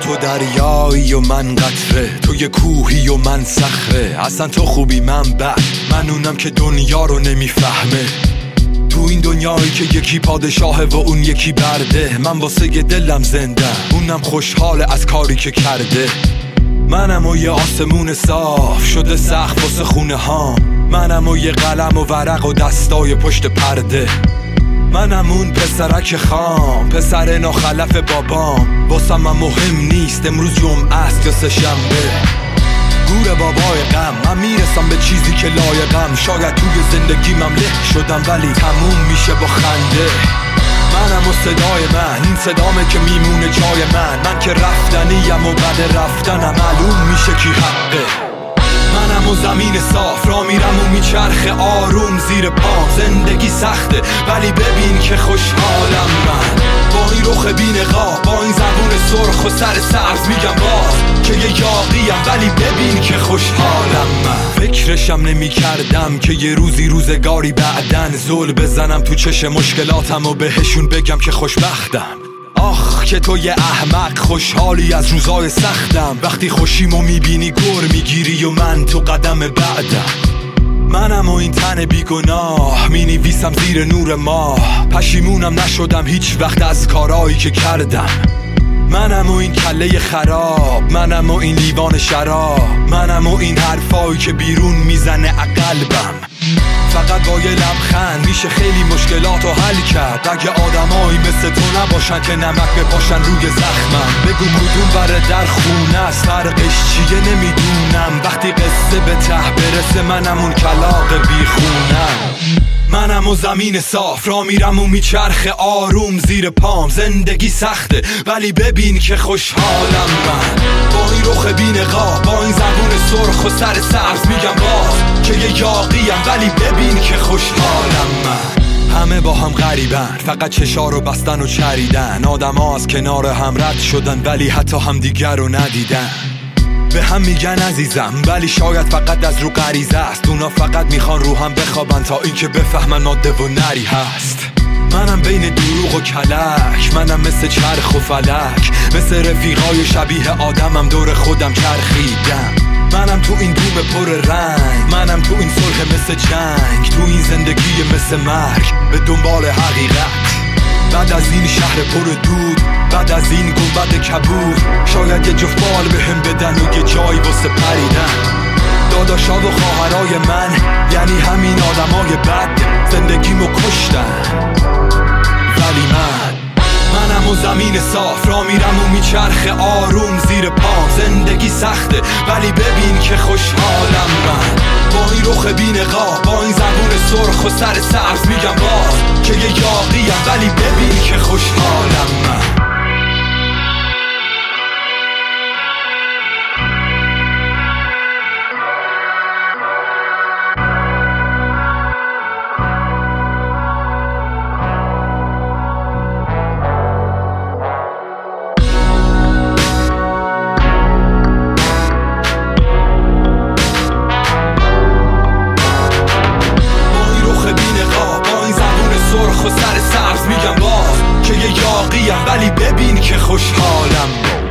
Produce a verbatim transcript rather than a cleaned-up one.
تو دریایی و من قطره، تو یه کوهی و من صخره. اصلا تو خوبی من بد، من اونم که دنیا رو نمیفهمه. تو این دنیایی که یکی پادشاهه و اون یکی برده، من واسه یه دلم زنده، اونم خوشحاله از کاری که کرده. منم و یه آسمون صاف شده سقف واسه خونه هام، منم و یه قلم و ورق و دستای پشت پرده. منم اون پسرک خام، پسر ناخلف بابام. واسم من مهم نیست امروز جمعه است یا سه شنبه. گور بابای غم، من میرسم به چیزی که لایقم. شاید توی زندگی من له شدم ولی تموم میشه با خنده. منم و صدای من، این صدامه که میمونه جای من. من که رفتنیم و بعد رفتنم معلوم میشه کی حقه. منم و زمین صاف را میرم و میچرخه آروم زیر پام. زندگی سخته ولی ببین که خوشحالم من. با این رخ بی نقاب، با این زبون سرخ و سر سبز میگم باز که یه یاقیم ولی ببین که خوشحالم من. فکرشم نمی کردم که یه روزی روزگاری بعدن زل بزنم تو چش مشکلاتم و بهشون بگم که خوشبختم. آخ که تو یه احمق خوشحالی از روزای سختم. وقتی خوشیمو میبینی گر میگیری و من تو قدم بعدم. منم و این تن بیگناه مینویسم زیر نور ماه. پشیمونم نشدم هیچ وقت از کارایی که کردم. منم و این کله خراب، منم و این لیوان شراب، منم و این حرفایی که بیرون میزنه عقلبم. فقط با یه لبخند میشه خیلی مشکلاتو حل کرد. اگه آدمایی مثل تو نباشن که نمک بپاشن روی زخمم. بگو کدوم بره در خونه است، فرقش چیه نمیدونم. وقتی قصه به ته برسه منم اون کلاغ بیخونم. منم و زمین صاف را میرم و میچرخه آروم زیر پام. زندگی سخته ولی ببین که خوشحالم من. با این رخ بی نقاب، با این زبون سرخ و سر سبز میگم باز که یه یاقیم ولی ببین که خوشحالم من. همه با هم غریبن، فقط چشا رو بستن و چریدن. آدم ها از کنار هم رد شدن ولی حتی هم دیگر رو ندیدن. به هم میگن عزیزم ولی شاید فقط از رو غریزه است. اونا فقط میخوان رو هم بخوابن تا اینکه بفهمن ماده و نری هست. منم بین دروغ و کلک، منم مثل چرخ و فلک. مثل رفیقای شبیه آدمم دور خودم چرخیدم. منم تو این دوم پر رنگ، منم تو این صلح مثل جنگ. تو این زندگی مثل مرگ به دنبال حقیقت. بعد از این شهر پر دود، بعد از این گنبد کبود، شاید یه جفت بال بهم بدن و یه جایی واسه پریدن. داداشا و خواهرای من یعنی همین آدمای بد زندگیمو کشتن. ولی من منم و زمین صاف را میرم و میچرخه آروم زیر پام. زندگی سخته ولی ببین که خوشحالم من. با این رخ بی نقاب، با این زبون سرخ و سر سبز میگم باز که یه یاقیم ولی ببین که خوشحالم من. و سر سبز میگم باز که یه یاقیم ولی ببین که خوشحالم.